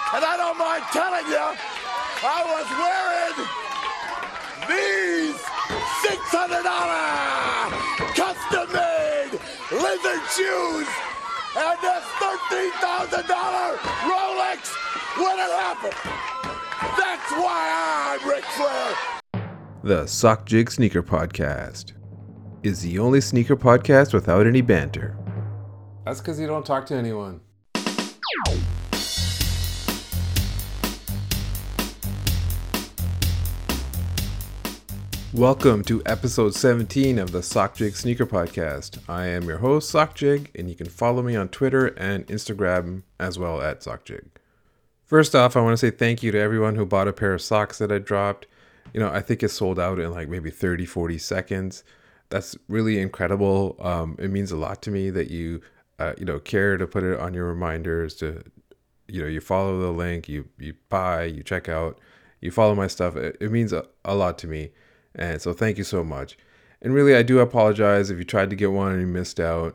And I don't mind telling you, I was wearing these $600 custom-made lizard shoes and this $13,000 Rolex when it happened. That's why I'm Ric Flair. The Sock Jig Sneaker Podcast is the only sneaker podcast without any banter. That's because you don't talk to anyone. Welcome to episode 17 of the Sock Jig Sneaker Podcast. I am your host, Sock Jig, and you can follow me on Twitter and Instagram as well at Sock Jig. First off, I want to say thank you to everyone who bought a pair of socks that I dropped. You know, I think it sold out in like maybe 30, 40 seconds. That's really incredible. It means a lot to me that you care to put it on your reminders to, you follow the link, you buy, you check out, you follow my stuff. It means a lot to me. And so thank you so much. And really, I do apologize if you tried to get one and you missed out.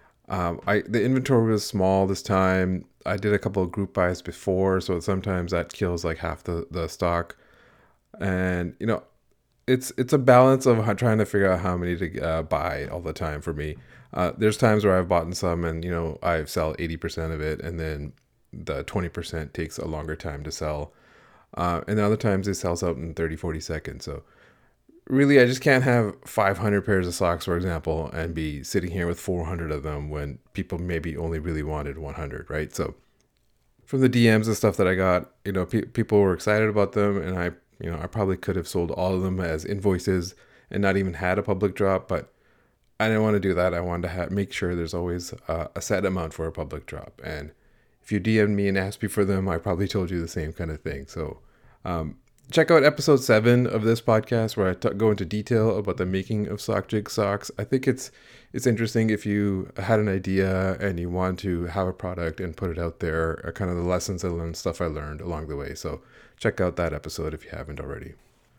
The inventory was small this time. I did a couple of group buys before, so sometimes that kills like half the stock. And, it's a balance of trying to figure out how many to buy all the time for me. There's times where I've bought some and, I sell 80% of it, and then the 20% takes a longer time to sell. And other times it sells out in 30, 40 seconds. So really, I just can't have 500 pairs of socks, for example, and be sitting here with 400 of them when people maybe only really wanted 100, right? So from the DMs and stuff that I got, people were excited about them, and I probably could have sold all of them as invoices and not even had a public drop, but I didn't want to do that. I wanted to make sure there's always a set amount for a public drop. And if you DM'd me and asked me for them, I probably told you the same kind of thing. So check out episode 7 of this podcast where I go into detail about the making of Sock Jig socks. I think it's interesting if you had an idea and you want to have a product and put it out there, kind of the lessons I learned, stuff I learned along the way. So check out that episode if you haven't already.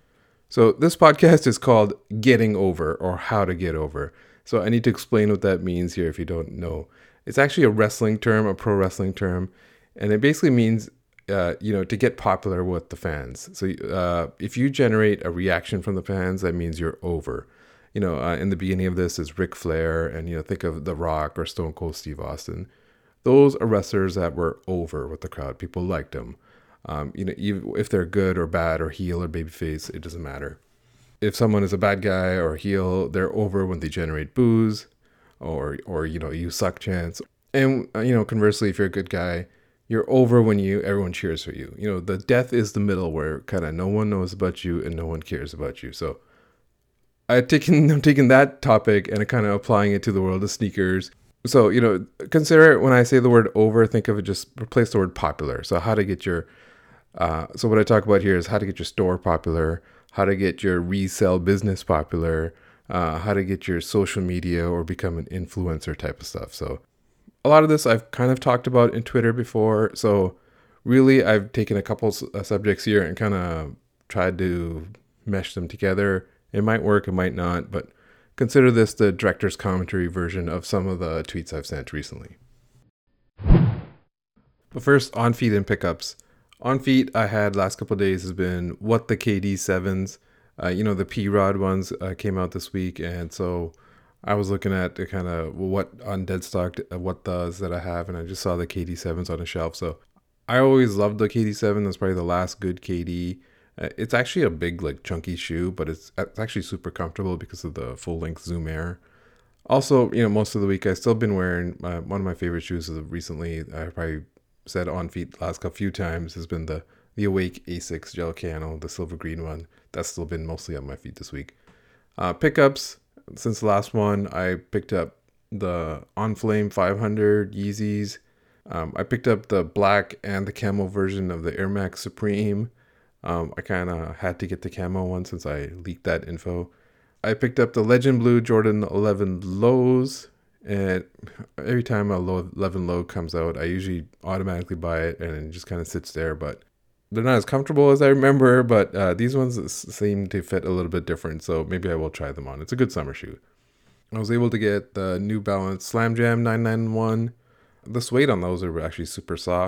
So this podcast is called Getting Over, or How to Get Over. So I need to explain what that means here if you don't know. It's actually a wrestling term, a pro wrestling term, and it basically means to get popular with the fans. So if you generate a reaction from the fans, that means you're over. In the beginning of this is Ric Flair, and think of The Rock or Stone Cold Steve Austin. Those are wrestlers that were over with the crowd. People liked them. Even if they're good or bad or heel or babyface, it doesn't matter. If someone is a bad guy or a heel, they're over when they generate boos or you suck chants. And conversely, if you're a good guy, you're over when everyone cheers for you. The death is the middle where kind of no one knows about you and no one cares about you. So I'm taking that topic and kind of applying it to the world of sneakers. So, consider it when I say the word over, think of it, just replace the word popular. So how to get your, so what I talk about here is how to get your store popular, how to get your resale business popular, how to get your social media or become an influencer type of stuff. So a lot of this I've kind of talked about in Twitter before. So really, I've taken a couple subjects here and kind of tried to mesh them together. It might work, it might not, but consider this the director's commentary version of some of the tweets I've sent recently. But first, on feet and pickups. On feet, I had last couple of days has been what the KD7s, the P-Rod ones came out this week, and so I was looking at the kind of what on Deadstock, what does that I have, and I just saw the KD7s on the shelf. So I always loved the KD7. That's probably the last good KD. It's actually a big, like, chunky shoe, but it's actually super comfortable because of the full-length Zoom Air. Also, most of the week, I've still been wearing one of my favorite shoes recently. I probably said on feet last few times has been the Awake Asics Gel Cano, the silver green one. That's still been mostly on my feet this week. Pickups, since the last one, I picked up the On Flame 500 Yeezys. I picked up the black and the camo version of the Air Max Supreme. I kind of had to get the camo one since I leaked that info. I picked up the Legend Blue Jordan 11 Lows, and every time a 11 Low comes out, I usually automatically buy it, and it just kind of sits there, but they're not as comfortable as I remember, but these ones seem to fit a little bit different, so maybe I will try them on. It's a good summer shoe. I was able to get the New Balance Slam Jam 991. The suede on those are actually super soft.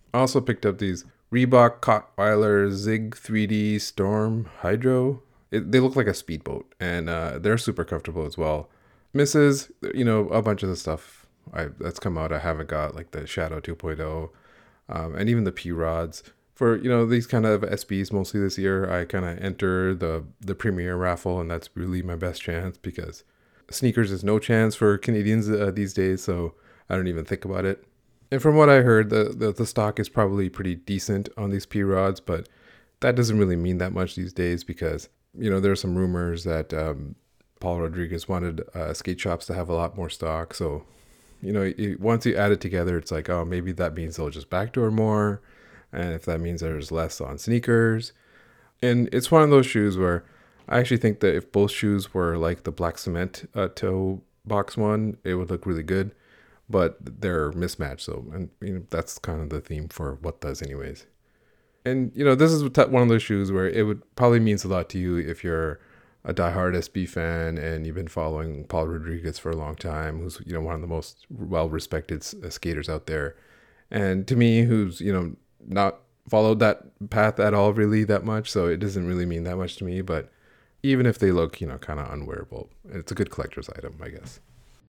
I also picked up these Reebok Cottweiler Zig 3D Storm Hydro. They look like a speedboat, and they're super comfortable as well. Misses, a bunch of the stuff that's come out I haven't got, like the Shadow 2.0, and even the P rods. For these kind of SBs mostly this year, I kind of enter the Premier raffle, and that's really my best chance because sneakers is no chance for Canadians these days, so I don't even think about it. And from what I heard, the stock is probably pretty decent on these P rods, but that doesn't really mean that much these days because there are some rumors that Paul Rodriguez wanted skate shops to have a lot more stock. So once you add it together, it's like, oh, maybe that means they'll just backdoor more. And if that means there's less on sneakers. And it's one of those shoes where I actually think that if both shoes were like the black cement toe box one, it would look really good. But they're mismatched. So, and that's kind of the theme for what does anyways. And, this is one of those shoes where it would probably means a lot to you if you're a diehard SB fan and you've been following Paul Rodriguez for a long time, who's, one of the most well-respected skaters out there. And to me, who's, not followed that path at all really that much, so it doesn't really mean that much to me. But even if they look kind of unwearable, it's a good collector's item, I guess.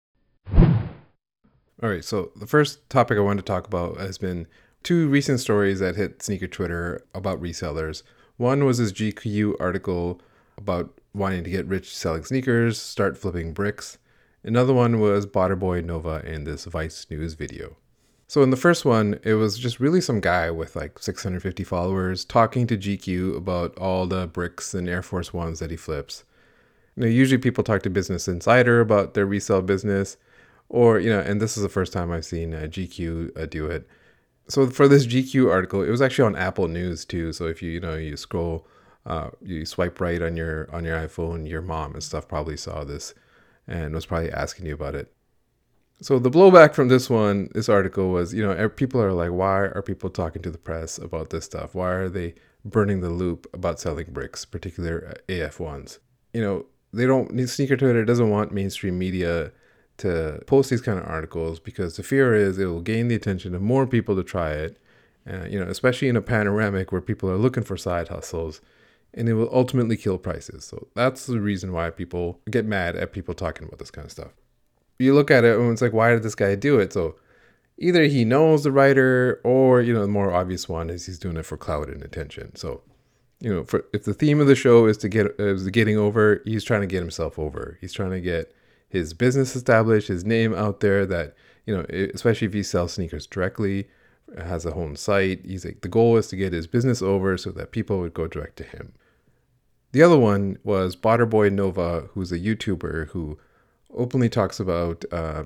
All right, so the first topic I wanted to talk about has been two recent stories that hit sneaker Twitter about resellers. One was this GQ article about wanting to get rich selling sneakers, start flipping bricks. Another one was Botterboy Nova in this Vice News video. So in the first one, it was just really some guy with like 650 followers talking to GQ about all the bricks and Air Force Ones that he flips. Usually people talk to Business Insider about their resale business, or, and this is the first time I've seen GQ do it. So for this GQ article, it was actually on Apple News too. So if you scroll, you swipe right on your iPhone, your mom and stuff probably saw this and was probably asking you about it. So the blowback from this article was, people are like, why are people talking to the press about this stuff? Why are they burning the loop about selling bricks, particular AF ones? Sneaker Twitter doesn't want mainstream media to post these kind of articles because the fear is it will gain the attention of more people to try it, especially in a panoramic where people are looking for side hustles, and it will ultimately kill prices. So that's the reason why people get mad at people talking about this kind of stuff. You look at it and it's like, why did this guy do it? So either he knows the writer or, the more obvious one is he's doing it for clout and attention. So, if the theme of the show is getting over, he's trying to get himself over. He's trying to get his business established, his name out there that, especially if he sells sneakers directly, has a home site. He's like, the goal is to get his business over so that people would go direct to him. The other one was Botterboy Nova, who's a YouTuber who openly talks about,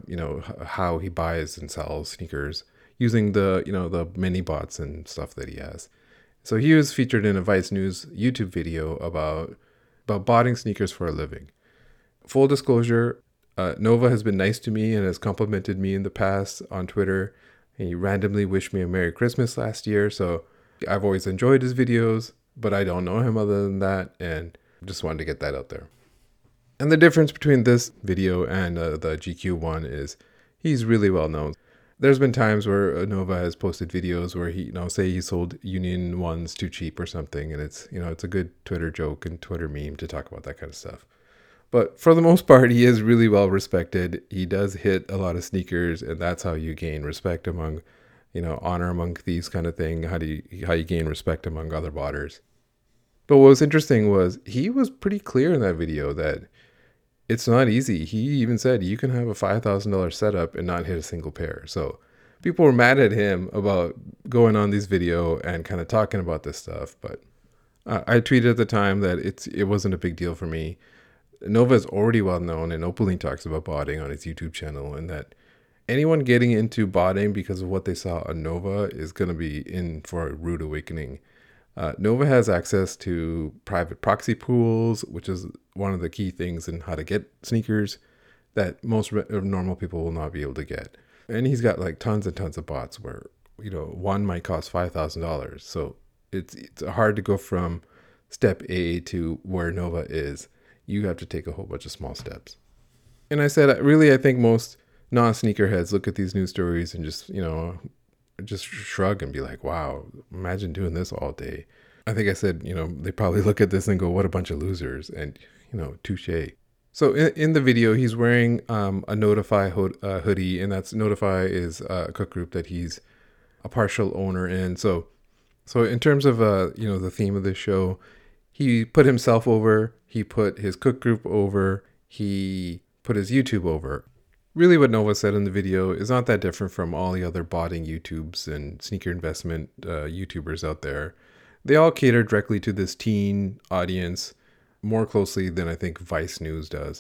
how he buys and sells sneakers using the mini bots and stuff that he has. So he was featured in a Vice News YouTube video about botting sneakers for a living. Full disclosure, Nova has been nice to me and has complimented me in the past on Twitter. He randomly wished me a Merry Christmas last year, so I've always enjoyed his videos, but I don't know him other than that, and just wanted to get that out there. And the difference between this video and the GQ one is he's really well known. There's been times where Nova has posted videos where he, say he sold Union ones too cheap or something, and it's a good Twitter joke and Twitter meme to talk about that kind of stuff. But for the most part, he is really well respected. He does hit a lot of sneakers, and that's how you gain respect among, honor among thieves kind of thing. How you gain respect among other botters. But what was interesting was he was pretty clear in that video that it's not easy. He even said you can have a $5,000 setup and not hit a single pair. So people were mad at him about going on this video and kind of talking about this stuff. But I tweeted at the time that it wasn't a big deal for me. Nova is already well known and openly talks about botting on his YouTube channel, and that anyone getting into botting because of what they saw on Nova is going to be in for a rude awakening. Nova has access to private proxy pools, which is one of the key things in how to get sneakers that most normal people will not be able to get. And he's got like tons and tons of bots where, one might cost $5,000. So it's hard to go from step A to where Nova is. You have to take a whole bunch of small steps. And I said, I think most non-sneakerheads look at these news stories and just, just shrug and be like, wow, imagine doing this all day. I think I said, they probably look at this and go, what a bunch of losers. And, touche. So in the video, he's wearing a Notify hoodie, and that's Notify is a cook group that he's a partial owner in. So in terms of, the theme of this show, he put himself over, he put his cook group over, he put his YouTube over. Really what Nova said in the video is not that different from all the other botting YouTubes and sneaker investment YouTubers out there. They all cater directly to this teen audience more closely than I think Vice News does.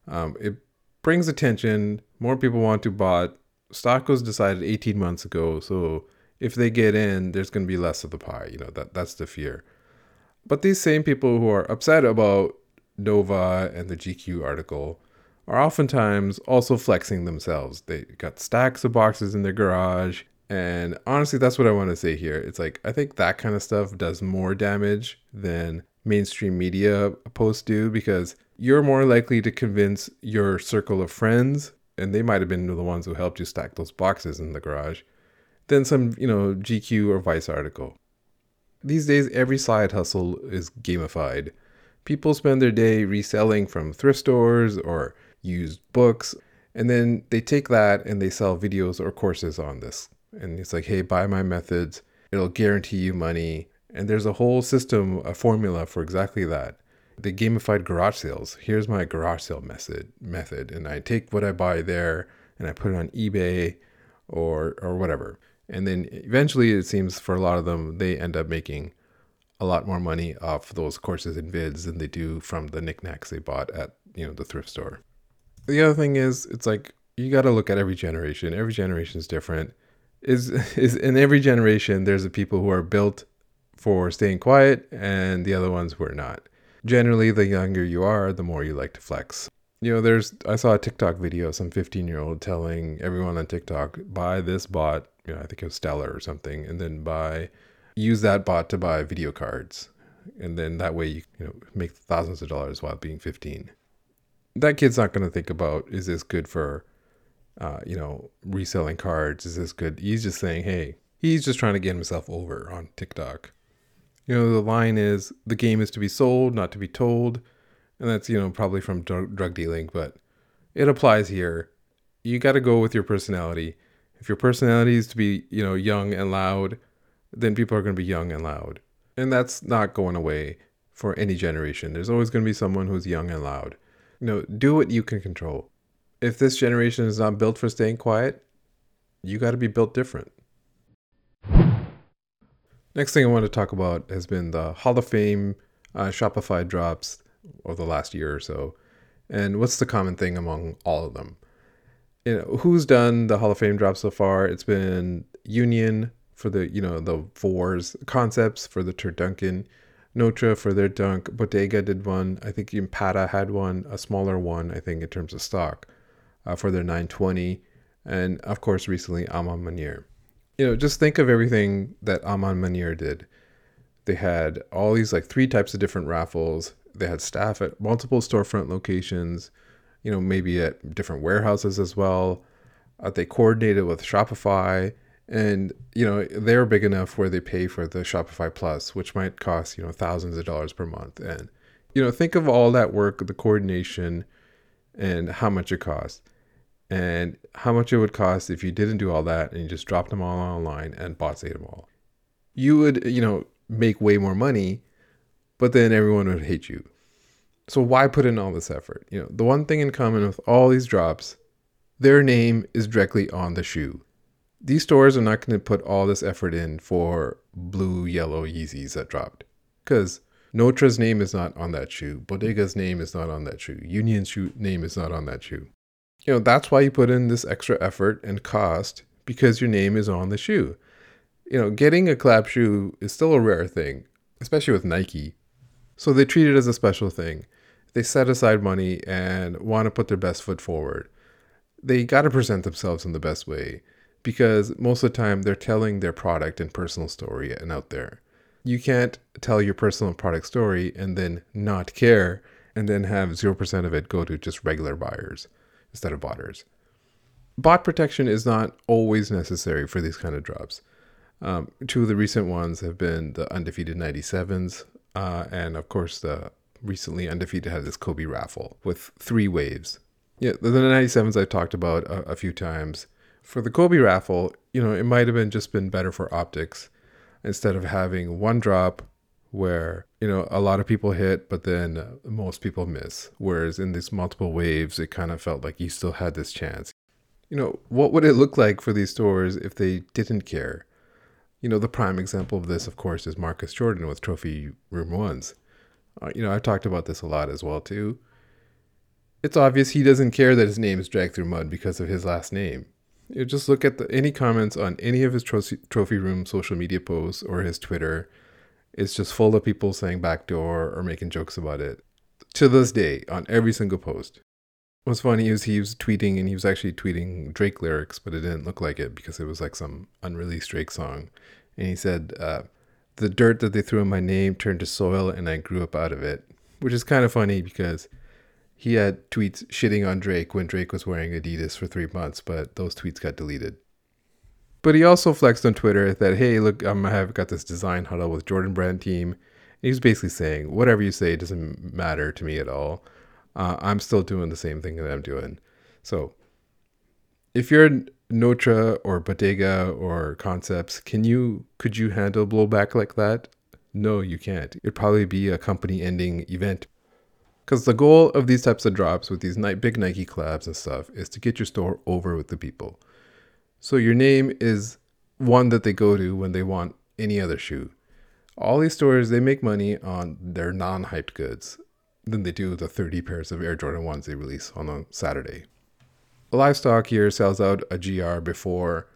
It brings attention. More people want to bot. Stock was decided 18 months ago. So if they get in, there's going to be less of the pie. That's the fear. But these same people who are upset about Nova and the GQ article are oftentimes also flexing themselves. They got stacks of boxes in their garage. And honestly, that's what I want to say here. It's like, I think that kind of stuff does more damage than mainstream media posts do, because you're more likely to convince your circle of friends, and they might have been the ones who helped you stack those boxes in the garage, than some, GQ or Vice article. These days, every side hustle is gamified. People spend their day reselling from thrift stores or used books, and then they take that and they sell videos or courses on this. And it's like, hey, buy my methods. It'll guarantee you money. And there's a whole system, a formula for exactly that. They gamified garage sales. Here's my garage sale method. And I take what I buy there and I put it on eBay or whatever. And then eventually, it seems for a lot of them, they end up making a lot more money off those courses and vids than they do from the knickknacks they bought at, the thrift store. The other thing is, it's like, you got to look at every generation. Every generation is different. Is in every generation, there's the people who are built for staying quiet and the other ones who are not. Generally, the younger you are, the more you like to flex. I saw a TikTok video, some 15-year-old telling everyone on TikTok, buy this bot, I think it was Stellar or something, and then use that bot to buy video cards. And then that way you make thousands of dollars while being 15. That kid's not going to think about, is this good for reselling cards? Is this good? He's just saying, hey, he's just trying to get himself over on TikTok. The line is, the game is to be sold, not to be told. And that's, probably from drug dealing, but it applies here. You got to go with your personality. If your personality is to be, young and loud, then people are going to be young and loud. And that's not going away for any generation. There's always going to be someone who's young and loud. Do what you can control. If this generation is not built for staying quiet, you got to be built different. Next thing I want to talk about has been the Hall of Fame Shopify drops of the last year or so. And what's the common thing among all of them? Who's done the Hall of Fame drops so far? It's been Union for the, the fours, Concepts for the Turduncan, Notre for their dunk, Bottega did one. I think Impata had one, a smaller one, I think, in terms of stock for their 920. And of course, recently, Aman Manier. Just think of everything that Aman Manier did. They had all these 3 types of different raffles. They had staff at multiple storefront locations, maybe at different warehouses as well. They coordinated with Shopify, and, they're big enough where they pay for the Shopify Plus, which might cost, thousands of dollars per month. And, think of all that work, the coordination, and how much it costs. And how much it would cost if you didn't do all that and you just dropped them all online and bought them all. You would, make way more money, but then everyone would hate you. So why put in all this effort? The one thing in common with all these drops, their name is directly on the shoe. These stores are not going to put all this effort in for blue, yellow Yeezys that dropped. Because Notre's name is not on that shoe. Bodega name is not on that shoe. Union's name is not on that shoe. That's why you put in this extra effort and cost, because your name is on the shoe. Getting a collab shoe is still a rare thing, especially with Nike. So they treat it as a special thing. They set aside money and want to put their best foot forward. They got to present themselves in the best way, because most of the time they're telling their product and personal story and out there. You can't tell your personal product story and then not care and then have 0% of it go to just regular buyers instead of botters. Bot protection is not always necessary for these kind of drops. Two of the recent ones have been the undefeated 97s, and of course the recently undefeated had this Kobe raffle with 3 waves. Yeah, the 97s I've talked about a few times. For the Kobe raffle, it might have been better for optics instead of having one drop where, a lot of people hit, but then most people miss. Whereas in these multiple waves, it kind of felt like you still had this chance. What would it look like for these stores if they didn't care? The prime example of this, of course, is Marcus Jordan with Trophy Room 1s. I've talked about this a lot as well, too. It's obvious he doesn't care that his name is dragged through mud because of his last name. Just look at any comments on any of his trophy room social media posts or his Twitter. It's just full of people saying backdoor or making jokes about it. To this day, on every single post. What's funny is he was tweeting, and he was actually tweeting Drake lyrics, but it didn't look like it because it was like some unreleased Drake song. And he said, the dirt that they threw in my name turned to soil and I grew up out of it. Which is kind of funny because he had tweets shitting on Drake when Drake was wearing Adidas for 3 months, but those tweets got deleted. But he also flexed on Twitter that, hey, look, I've got this design huddle with Jordan Brand team. And he was basically saying, whatever you say doesn't matter to me at all. I'm still doing the same thing that I'm doing. So if you're Notre or Bottega or Concepts, could you handle blowback like that? No, you can't. It'd probably be a company ending event. Because the goal of these types of drops with these big Nike collabs and stuff is to get your store over with the people. So your name is one that they go to when they want any other shoe. All these stores, they make money on their non-hyped goods than they do the 30 pairs of Air Jordan 1s they release on a Saturday. Livestock here sells out a GR before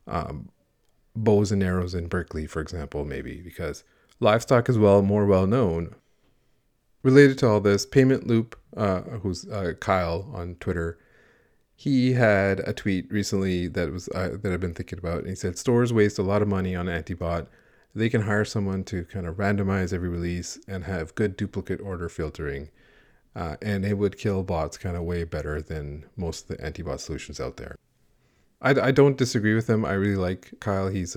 bows and arrows in Berkeley, for example, maybe, because Livestock is more well known. Related to all this, Payment Loop, who's Kyle on Twitter, he had a tweet recently that I've been thinking about. And he said, stores waste a lot of money on anti-bot. They can hire someone to kind of randomize every release and have good duplicate order filtering. And it would kill bots kind of way better than most of the anti-bot solutions out there. I don't disagree with him. I really like Kyle. He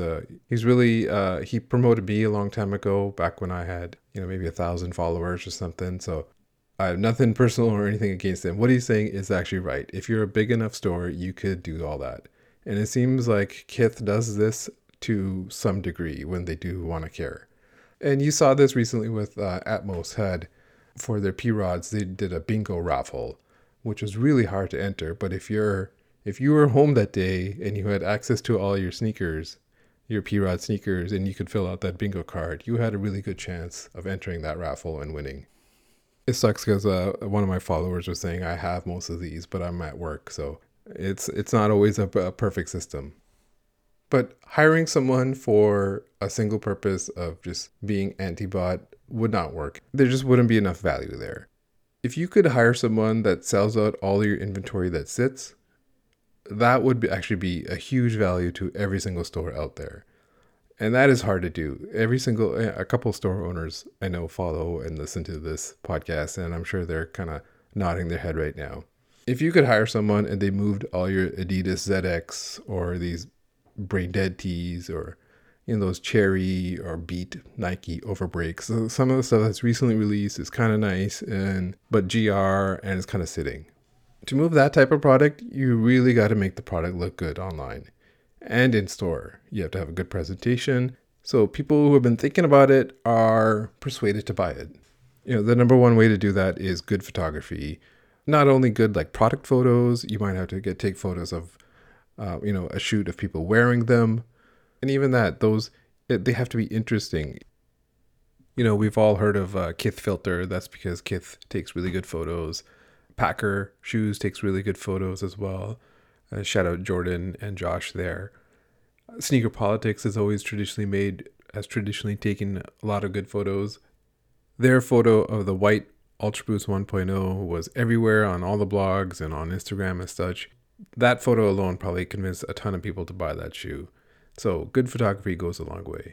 promoted me a long time ago, back when I had, maybe 1,000 followers or something. So I have nothing personal or anything against him. What he's saying is actually right. If you're a big enough store, you could do all that. And it seems like Kith does this to some degree when they do want to care. And you saw this recently with Atmos had, for their P-Rods, they did a bingo raffle, which was really hard to enter. But if you were home that day and you had access to all your sneakers, your P-Rod sneakers, and you could fill out that bingo card, you had a really good chance of entering that raffle and winning. It sucks because one of my followers was saying I have most of these, but I'm at work, so it's not always a perfect system. But hiring someone for a single purpose of just being anti-bot would not work. There just wouldn't be enough value there. If you could hire someone that sells out all your inventory that sits, that would actually be a huge value to every single store out there. And that is hard to do. A couple store owners I know follow and listen to this podcast, and I'm sure they're kind of nodding their head right now. If you could hire someone and they moved all your Adidas ZX or these Brain Dead tees or those Cherry or Beat Nike overbreaks, so some of the stuff that's recently released is kind of nice, but GR and it's kind of sitting. To move that type of product, you really got to make the product look good online and in store. You have to have a good presentation, so people who have been thinking about it are persuaded to buy it. The number one way to do that is good photography. Not only good like product photos, you might have to take photos of a shoot of people wearing them, and even that, they have to be interesting. We've all heard of Kith Filter. That's because Kith takes really good photos. Packer Shoes takes really good photos as well. Shout out Jordan and Josh there. Sneaker Politics has traditionally taken a lot of good photos. Their photo of the white Ultra Boost 1.0 was everywhere on all the blogs and on Instagram and such. That photo alone probably convinced a ton of people to buy that shoe. So good photography goes a long way.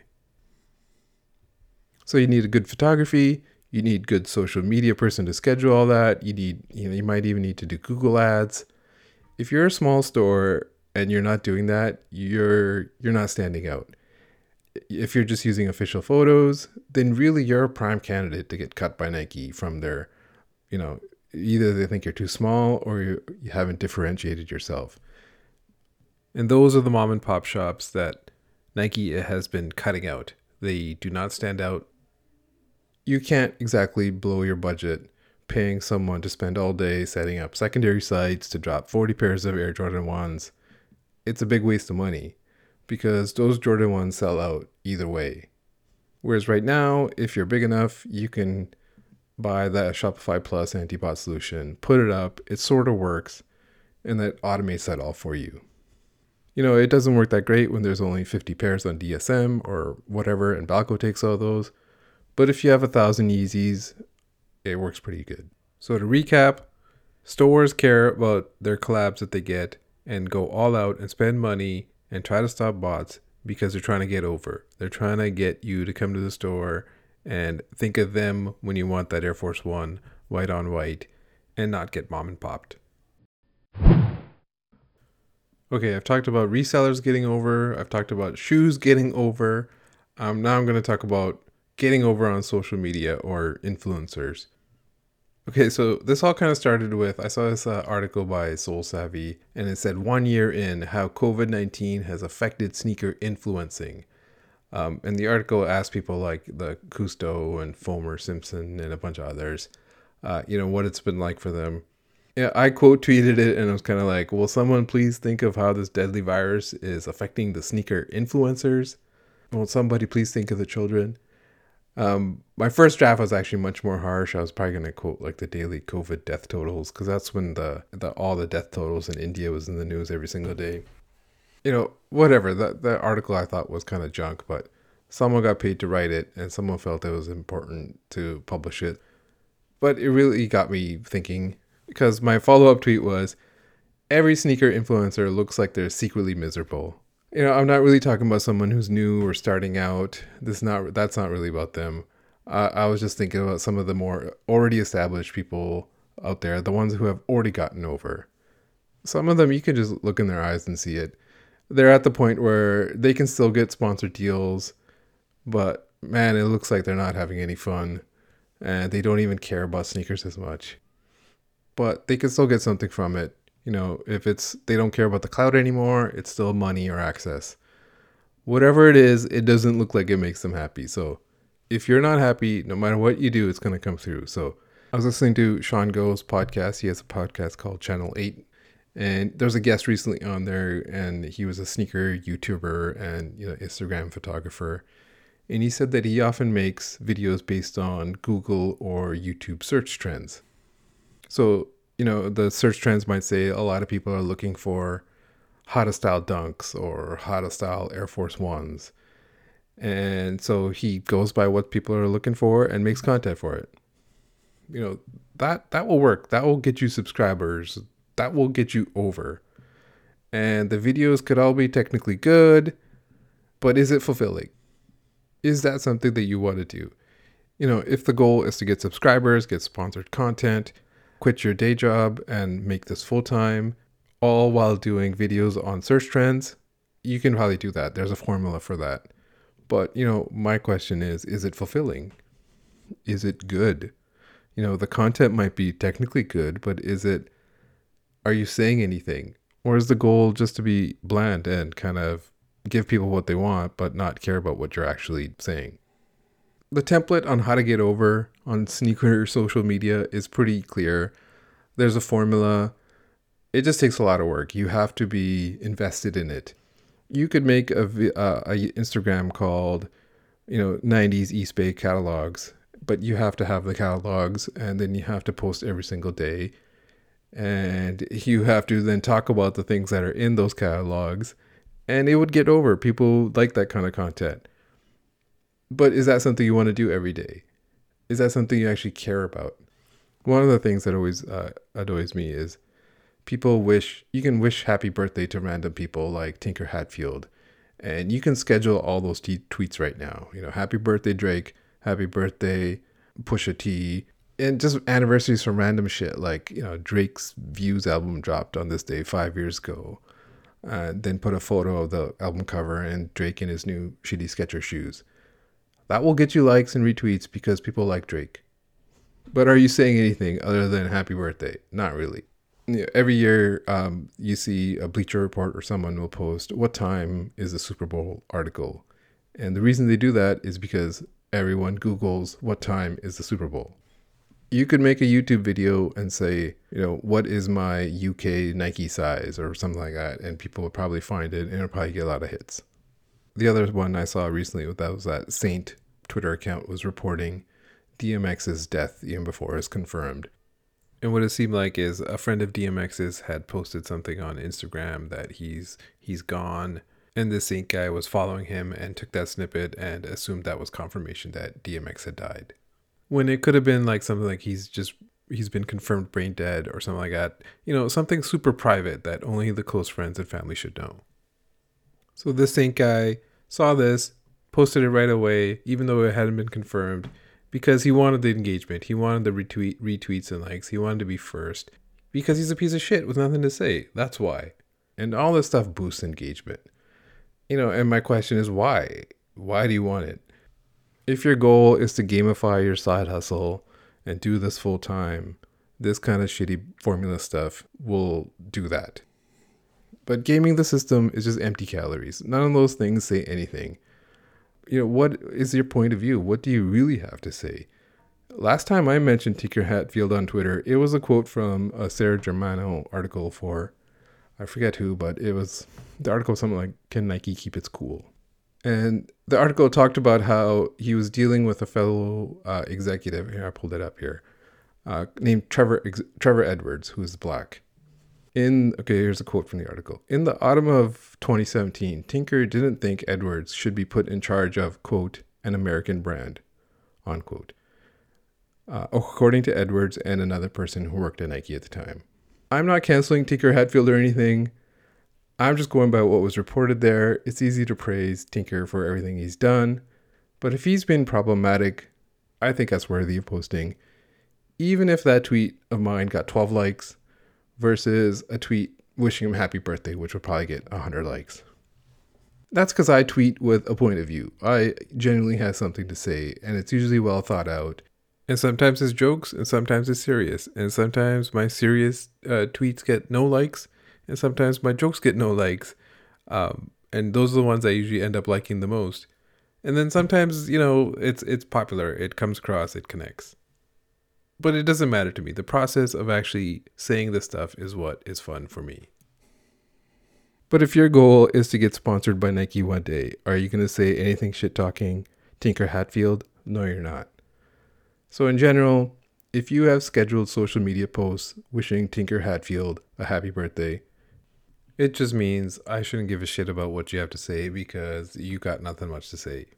So you need a good photography. You need good social media person to schedule all that. You might even need to do Google ads. If you're a small store and you're not doing that, you're not standing out. If you're just using official photos, then really you're a prime candidate to get cut by Nike from their, either they think you're too small or you haven't differentiated yourself. And those are the mom and pop shops that Nike has been cutting out. They do not stand out. You can't exactly blow your budget paying someone to spend all day setting up secondary sites to drop 40 pairs of Air Jordan 1s. It's a big waste of money because those Jordan 1s sell out either way. Whereas right now, if you're big enough, you can buy that Shopify Plus anti-bot solution, put it up, it sort of works, and that automates that all for you. It doesn't work that great when there's only 50 pairs on DSM or whatever, and Balco takes all those. But if you have 1,000 Yeezys, it works pretty good. So to recap, stores care about their collabs that they get and go all out and spend money and try to stop bots because they're trying to get over. They're trying to get you to come to the store and think of them when you want that Air Force One white on white and not get mom and popped. Okay, I've talked about resellers getting over. I've talked about shoes getting over. Now I'm going to talk about getting over on social media or influencers. Okay, so this all kind of started with, I saw this article by Soul Savvy, and it said 1 year in how COVID-19 has affected sneaker influencing. And the article asked people like the Cousteau and Fomer Simpson and a bunch of others, what it's been like for them. Yeah, I quote tweeted it and I was kind of like, will someone please think of how this deadly virus is affecting the sneaker influencers? Will somebody please think of the children? My first draft was actually much more harsh. I was probably going to quote like the daily COVID death totals because that's when all the death totals in India was in the news every single day. Whatever. The article I thought was kind of junk, but someone got paid to write it and someone felt it was important to publish it. But it really got me thinking because my follow-up tweet was, every sneaker influencer looks like they're secretly miserable. I'm not really talking about someone who's new or starting out. That's not really about them. I was just thinking about some of the more already established people out there, the ones who have already gotten over. Some of them, you can just look in their eyes and see it. They're at the point where they can still get sponsored deals, but man, it looks like they're not having any fun and they don't even care about sneakers as much. But they can still get something from it. If they don't care about the cloud anymore, it's still money or access. Whatever it is, it doesn't look like it makes them happy. So if you're not happy, no matter what you do, it's going to come through. So I was listening to Sean Go's podcast. He has a podcast called Channel 8. And there's a guest recently on there, and he was a sneaker YouTuber and Instagram photographer. And he said that he often makes videos based on Google or YouTube search trends. So, the search trends might say a lot of people are looking for how to style Dunks or how to style Air Force Ones. And so he goes by what people are looking for and makes content for it. That will work. That will get you subscribers. That will get you over. And the videos could all be technically good, but is it fulfilling? Is that something that you want to do? If the goal is to get subscribers, get sponsored content, quit your day job and make this full time, all while doing videos on search trends, you can probably do that. There's a formula for that. But, my question is it fulfilling? Is it good? The content might be technically good, but are you saying anything? Or is the goal just to be bland and kind of give people what they want, but not care about what you're actually saying? The template on how to get over on sneaker social media is pretty clear. There's a formula. It just takes a lot of work. You have to be invested in it. You could make a Instagram called, 90s East Bay catalogs, but you have to have the catalogs and then you have to post every single day. And you have to then talk about the things that are in those catalogs, and it would get over. People like that kind of content. But is that something you want to do every day? Is that something you actually care about? One of the things that always annoys me is you can wish happy birthday to random people like Tinker Hatfield, and you can schedule all those tweets right now. Happy birthday, Drake. Happy birthday, Pusha T. And just anniversaries from random shit, like, Drake's Views album dropped on this day 5 years ago. Then put a photo of the album cover and Drake in his new shitty Skechers shoes. That will get you likes and retweets because people like Drake. But are you saying anything other than happy birthday? Not really. Every year you see a Bleacher Report or someone will post, what time is the Super Bowl article? And the reason they do that is because everyone Googles what time is the Super Bowl. You could make a YouTube video and say, what is my UK Nike size or something like that, and people would probably find it and it'll probably get a lot of hits. The other one I saw recently was that Saint Twitter account was reporting DMX's death even before it was confirmed. And what it seemed like is a friend of DMX's had posted something on Instagram that he's gone, and this Saint guy was following him and took that snippet and assumed that was confirmation that DMX had died. When it could have been like something like he's been confirmed brain dead or something like that. Something super private that only the close friends and family should know. So this Saint guy saw this, posted it right away, even though it hadn't been confirmed, because he wanted the engagement. He wanted the retweets and likes. He wanted to be first because he's a piece of shit with nothing to say. That's why. And all this stuff boosts engagement. And my question is why? Why do you want it? If your goal is to gamify your side hustle and do this full time, this kind of shitty formula stuff will do that. But gaming the system is just empty calories. None of those things say anything. What is your point of view? What do you really have to say? Last time I mentioned Tinker Hatfield on Twitter, it was a quote from a Sarah Germano article for, I forget who, but it was the article something like, Can Nike Keep Its Cool? And the article talked about how he was dealing with a fellow executive, here I pulled it up here, named Trevor Edwards, who is black. Here's a quote from the article. In the autumn of 2017, Tinker didn't think Edwards should be put in charge of, quote, an American brand, unquote, according to Edwards and another person who worked at Nike at the time. I'm not canceling Tinker Hatfield or anything. I'm just going by what was reported there. It's easy to praise Tinker for everything he's done, but if he's been problematic, I think that's worthy of posting. Even if that tweet of mine got 12 likes versus a tweet wishing him happy birthday, which would probably get 100 likes. That's because I tweet with a point of view. I genuinely have something to say, and it's usually well thought out. And sometimes it's jokes, and sometimes it's serious. And sometimes my serious tweets get no likes, and sometimes my jokes get no likes. And those are the ones I usually end up liking the most. And then sometimes, it's popular. It comes across, it connects. But it doesn't matter to me. The process of actually saying this stuff is what is fun for me. But if your goal is to get sponsored by Nike one day, are you going to say anything shit-talking Tinker Hatfield? No, you're not. So in general, if you have scheduled social media posts wishing Tinker Hatfield a happy birthday, it just means I shouldn't give a shit about what you have to say because you got nothing much to say.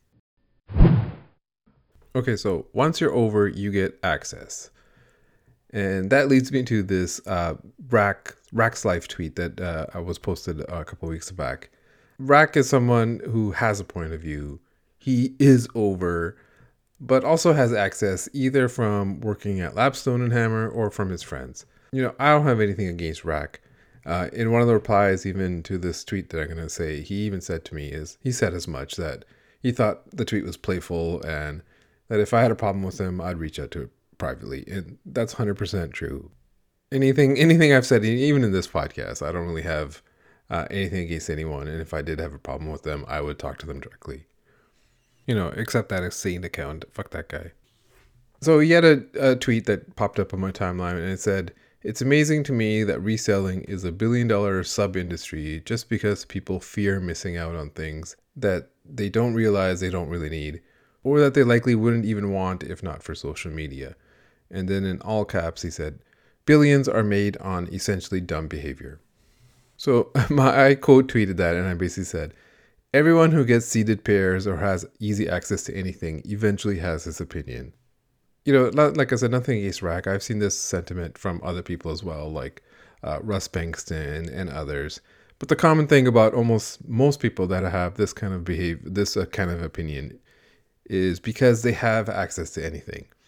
Okay, so once you're over, you get access. And that leads me to this Rack's Life tweet that I was posted a couple weeks back. Rack is someone who has a point of view. He is over, but also has access either from working at Lapstone and Hammer or from his friends. I don't have anything against Rack. In one of the replies even to this tweet that I'm going to say, he even said to me, he said as much, that he thought the tweet was playful and that if I had a problem with him, I'd reach out to it privately. And that's 100% true. Anything I've said, even in this podcast, I don't really have anything against anyone. And if I did have a problem with them, I would talk to them directly. Except that Saint account. Fuck that guy. So he had a tweet that popped up on my timeline and it said, "It's amazing to me that reselling is a $1 billion sub-industry just because people fear missing out on things that they don't realize they don't really need, or that they likely wouldn't even want if not for social media." And then in all caps, he said, "Billions are made on essentially dumb behavior." So I quote tweeted that and I basically said, everyone who gets seeded pairs or has easy access to anything eventually has this opinion. Like I said, nothing against Rack. I've seen this sentiment from other people as well, like Russ Bankston and others. But the common thing about almost most people that have this kind of opinion is because they have access to anything.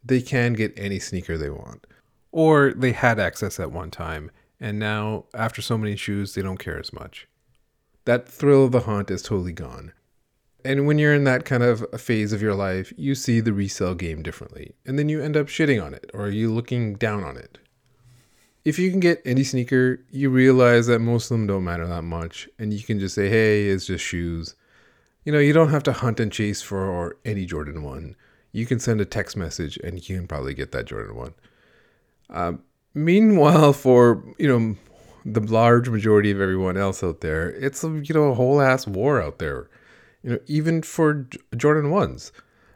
they can get any sneaker they want. Or they had access at one time, and now, after so many shoes, they don't care as much. That thrill of the hunt is totally gone. And when you're in that kind of a phase of your life, you see the resale game differently. And then you end up shitting on it, or you looking down on it. If you can get any sneaker, you realize that most of them don't matter that much. And you can just say, hey, it's just shoes. You don't have to hunt and chase for any Jordan 1. You can send a text message and you can probably get that Jordan 1. Meanwhile, for, the large majority of everyone else out there, it's a whole ass war out there. Even for Jordan 1s,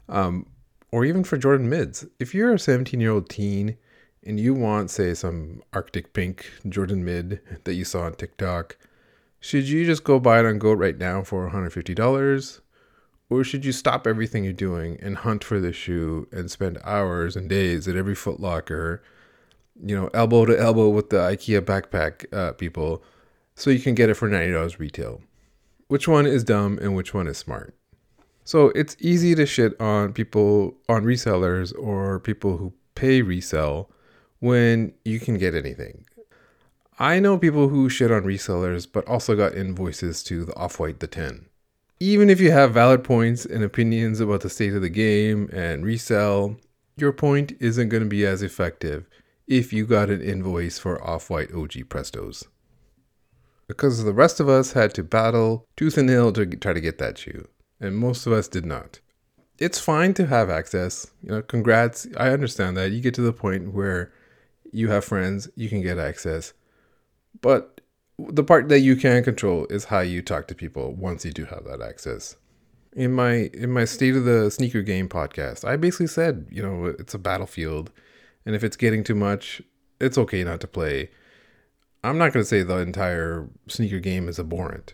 or even for Jordan mids. If you're a 17-year-old teen and you want, say, some Arctic Pink Jordan mid that you saw on TikTok, should you just go buy it on GOAT right now for $150? Or should you stop everything you're doing and hunt for the shoe and spend hours and days at every Foot Locker, elbow to elbow with the IKEA backpack people, so you can get it for $90 retail? Which one is dumb and which one is smart? So it's easy to shit on people, on resellers, or people who pay resell when you can get anything. I know people who shit on resellers, but also got invoices to the Off-White the 10. Even if you have valid points and opinions about the state of the game and resell, your point isn't going to be as effective if you got an invoice for Off-White OG Prestos. Because the rest of us had to battle tooth and nail to try to get that shoe. And most of us did not. It's fine to have access. Congrats. I understand that. You get to the point where you have friends, you can get access. But the part that you can control is how you talk to people once you do have that access. In my State of the Sneaker Game podcast, I basically said, it's a battlefield. And if it's getting too much, it's okay not to play. I'm not going to say the entire sneaker game is abhorrent.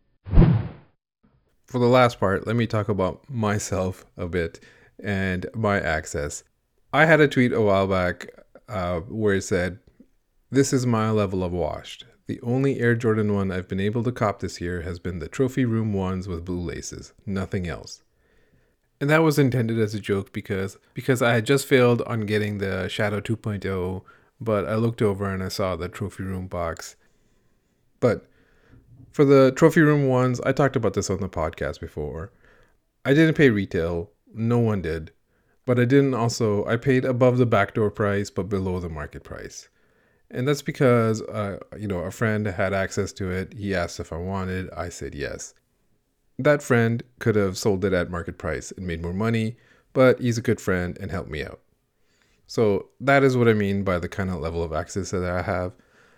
For the last part, let me talk about myself a bit and my access. I had a tweet a while back where it said, "This is my level of washed. The only Air Jordan 1 I've been able to cop this year has been the Trophy Room 1s with blue laces. Nothing else." And that was intended as a joke because I had just failed on getting the Shadow 2.0, but I looked over and I saw the Trophy Room box. But for the Trophy Room 1s, I talked about this on the podcast before. I didn't pay retail. No one did. But I paid above the backdoor price, but below the market price. And that's because, a friend had access to it. He asked if I wanted. I said yes. That friend could have sold it at market price and made more money, but he's a good friend and helped me out. So that is what I mean by the kind of level of access that I have.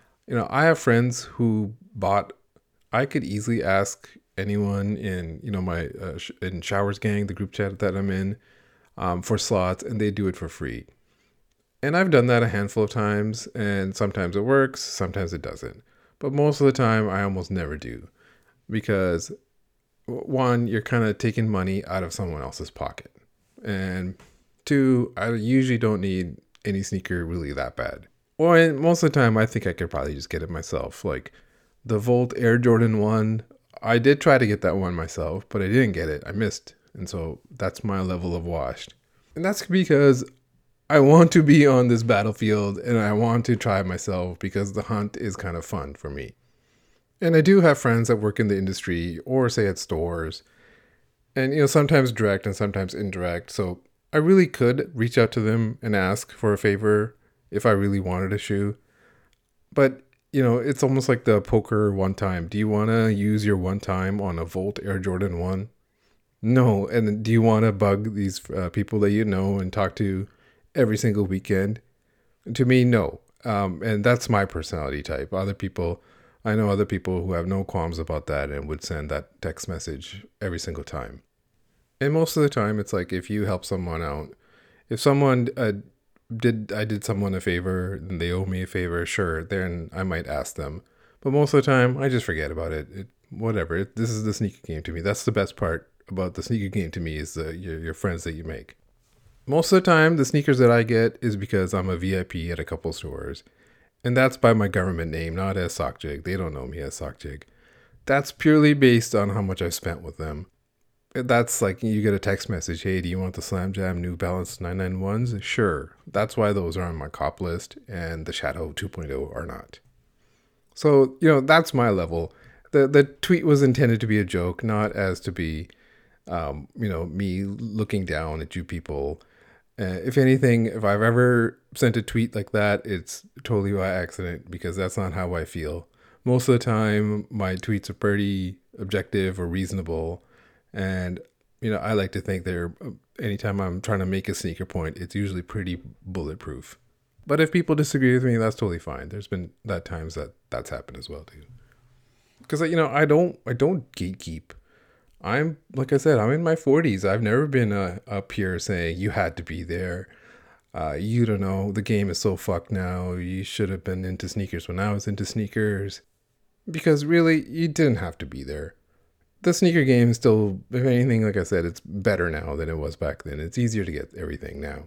I have friends who bought. I could easily ask anyone in, my in Showers Gang, the group chat that I'm in, for slots, and they do it for free. And I've done that a handful of times, and sometimes it works, sometimes it doesn't. But most of the time, I almost never do, because one, you're kind of taking money out of someone else's pocket, and two, I usually don't need any sneaker really that bad. Or most of the time, I think I could probably just get it myself. Like the Volt Air Jordan 1, I did try to get that one myself, but I didn't get it. I missed. And so that's my level of washed. And that's because I want to be on this battlefield and I want to try myself because the hunt is kind of fun for me. And I do have friends that work in the industry or say at stores. And, sometimes direct and sometimes indirect. So I really could reach out to them and ask for a favor if I really wanted a shoe. But, it's almost like the poker one time. Do you want to use your one time on a Volt Air Jordan 1? No. And do you want to bug these people that you know and talk to every single weekend? To me, no. And that's my personality type. I know other people who have no qualms about that and would send that text message every single time. And most of the time, it's like if you help someone out, if someone I did someone a favor and they owe me a favor, sure, then I might ask them. But most of the time, I just forget about it. This is the sneaker game to me. That's the best part about the sneaker game to me is your friends that you make. Most of the time, the sneakers that I get is because I'm a VIP at a couple stores. And that's by my government name, not as SockJig. They don't know me as SockJig. That's purely based on how much I've spent with them. That's like you get a text message, hey, do you want the Slam Jam New Balance 991s? Sure. That's why those are on my cop list and the Shadow 2.0 are not. So, that's my level. The tweet was intended to be a joke, not as to be, me looking down at you people. If anything, if I've ever sent a tweet like that, it's totally by accident because that's not how I feel. Most of the time, my tweets are pretty objective or reasonable. And, I like to think anytime I'm trying to make a sneaker point, it's usually pretty bulletproof. But if people disagree with me, that's totally fine. There's been times that's happened as well, too. Because, I don't gatekeep. Like I said, I'm in my 40s. I've never been up here saying you had to be there. You don't know. The game is so fucked now. You should have been into sneakers when I was into sneakers. Because really, you didn't have to be there. The sneaker game is still, if anything, like I said, it's better now than it was back then. It's easier to get everything now.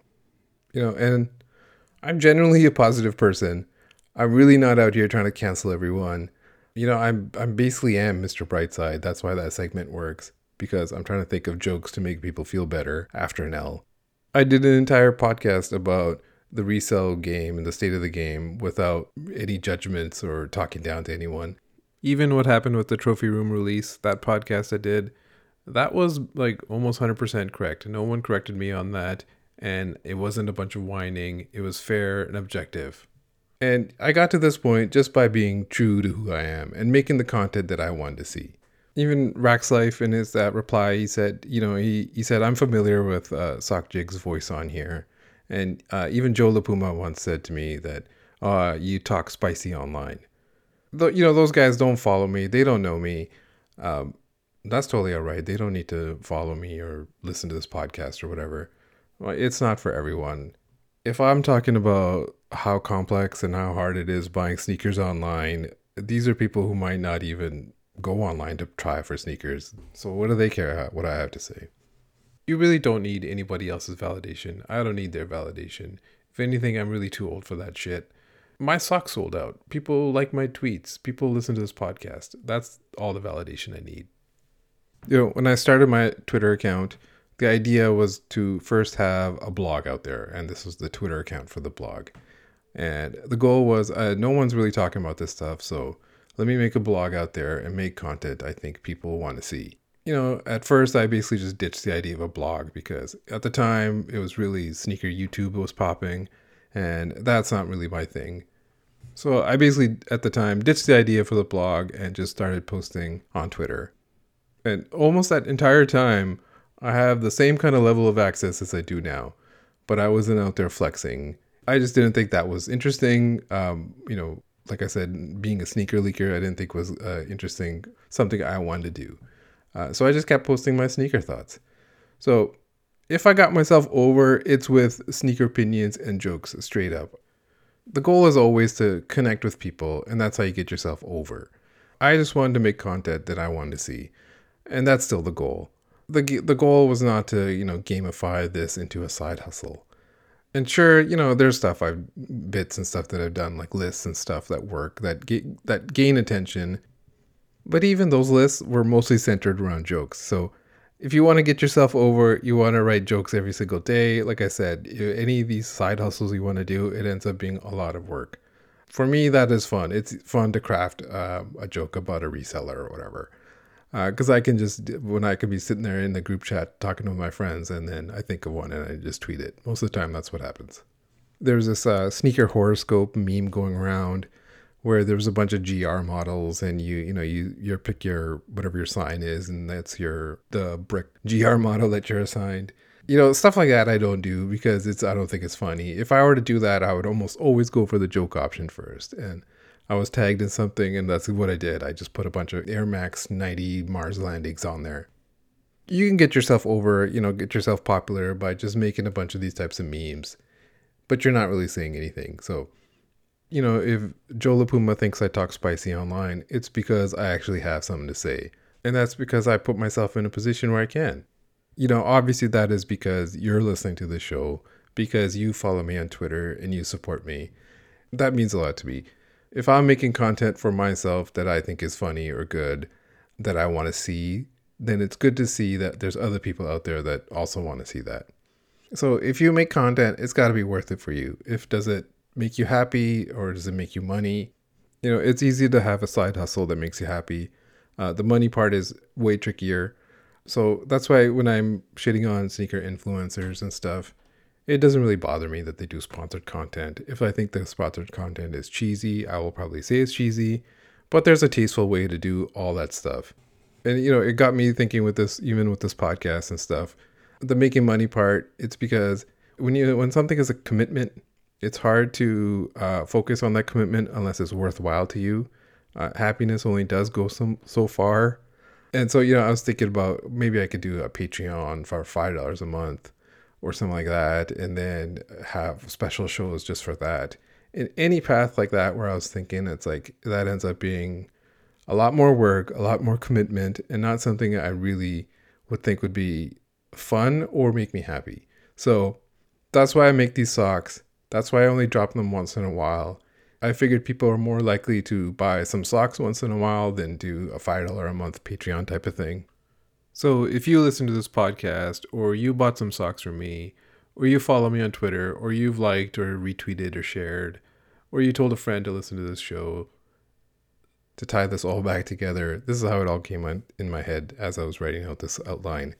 And I'm generally a positive person. I'm really not out here trying to cancel everyone. I'm basically am Mr. Brightside. That's why that segment works. Because I'm trying to think of jokes to make people feel better after an L. I did an entire podcast about the resale game and the state of the game without any judgments or talking down to anyone. Even what happened with the Trophy Room release, that podcast I did, that was like almost 100% correct. No one corrected me on that. And it wasn't a bunch of whining. It was fair and objective. And I got to this point just by being true to who I am and making the content that I wanted to see. Even Rax Life in his reply, he said, he said, I'm familiar with Sockjig's voice on here. And even Joe LaPuma once said to me that you talk spicy online. Those guys don't follow me. They don't know me. That's totally all right. They don't need to follow me or listen to this podcast or whatever. Well, it's not for everyone. If I'm talking about how complex and how hard it is buying sneakers online, these are people who might not even go online to try for sneakers. So what do they care what I have to say? You really don't need anybody else's validation. I don't need their validation. If anything, I'm really too old for that shit. My socks sold out. People like my tweets. People listen to this podcast. That's all the validation I need. When I started my Twitter account, the idea was to first have a blog out there. And this was the Twitter account for the blog. And the goal was no one's really talking about this stuff. So let me make a blog out there and make content I think people want to see. At first I basically just ditched the idea of a blog because at the time it was really sneaker YouTube was popping. And that's not really my thing. So I basically, at the time, ditched the idea for the blog and just started posting on Twitter. And almost that entire time, I have the same kind of level of access as I do now. But I wasn't out there flexing. I just didn't think that was interesting. Like I said, being a sneaker leaker, I didn't think was interesting, something I wanted to do. So I just kept posting my sneaker thoughts. So if I got myself over, it's with sneaker opinions and jokes straight up. The goal is always to connect with people, and that's how you get yourself over. I just wanted to make content that I wanted to see, and that's still the goal. The goal was not to, gamify this into a side hustle. And sure, there's bits and stuff that I've done, like lists and stuff that work, that gain attention. But even those lists were mostly centered around jokes, so if you want to get yourself over, you want to write jokes every single day. Like I said, any of these side hustles you want to do, it ends up being a lot of work. For me, that is fun. It's fun to craft a joke about a reseller or whatever. Because I can be sitting there in the group chat talking to my friends and then I think of one and I just tweet it. Most of the time, that's what happens. There's this sneaker horoscope meme going around where there was a bunch of GR models and you pick your whatever your sign is and that's the brick GR model that you're assigned. Stuff like that I don't do because I don't think it's funny. If I were to do that, I would almost always go for the joke option first. And I was tagged in something and that's what I did. I just put a bunch of Air Max 90 Mars landings on there. You can get yourself over, get yourself popular by just making a bunch of these types of memes, but you're not really saying anything. So if Joe LaPuma thinks I talk spicy online, it's because I actually have something to say. And that's because I put myself in a position where I can. Obviously that is because you're listening to this show, because you follow me on Twitter and you support me. That means a lot to me. If I'm making content for myself that I think is funny or good, that I want to see, then it's good to see that there's other people out there that also want to see that. So if you make content, it's got to be worth it for you. Does it make you happy or does it make you money? It's easy to have a side hustle that makes you happy. The money part is way trickier. So that's why when I'm shitting on sneaker influencers and stuff, it doesn't really bother me that they do sponsored content. If I think the sponsored content is cheesy, I will probably say it's cheesy, but there's a tasteful way to do all that stuff. And, it got me thinking with this, even with this podcast and stuff, the making money part, it's because when something is a commitment, it's hard to focus on that commitment unless it's worthwhile to you. Happiness only does go so far. And so, I was thinking about maybe I could do a Patreon for $5 a month or something like that, and then have special shows just for that. In any path like that where I was thinking, it's like that ends up being a lot more work, a lot more commitment, and not something I really would think would be fun or make me happy. So that's why I make these socks. That's why I only drop them once in a while. I figured people are more likely to buy some socks once in a while than do a $5 a month Patreon type of thing. So if you listen to this podcast, or you bought some socks from me, or you follow me on Twitter, or you've liked or retweeted or shared, or you told a friend to listen to this show, to tie this all back together, this is how it all came on in my head as I was writing out this outline.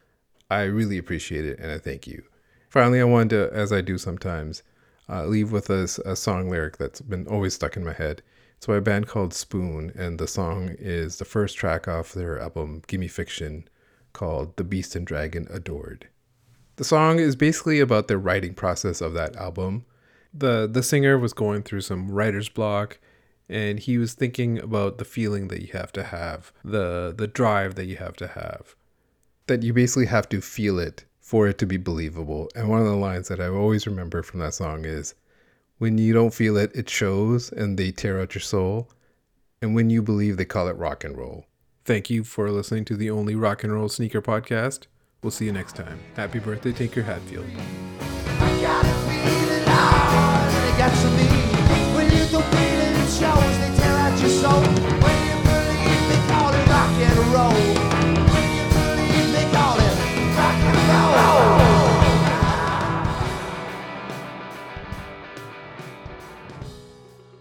I really appreciate it, and I thank you. Finally, I wanted to, as I do sometimes, leave with a song lyric that's been always stuck in my head. It's by a band called Spoon, and the song is the first track off their album Gimme Fiction, called The Beast and Dragon Adored. The song is basically about the writing process of that album. The singer was going through some writer's block, and he was thinking about the feeling that you have to have, the drive that you have to have, that you basically have to feel it for it to be believable. And one of the lines that I always remember from that song is, when you don't feel it, it shows, and they tear out your soul. And when you believe, they call it rock and roll. Thank you for listening to the only rock and roll sneaker podcast. We'll see you next time. Happy birthday, Tinker Hatfield. I got a feeling, Lord, it got some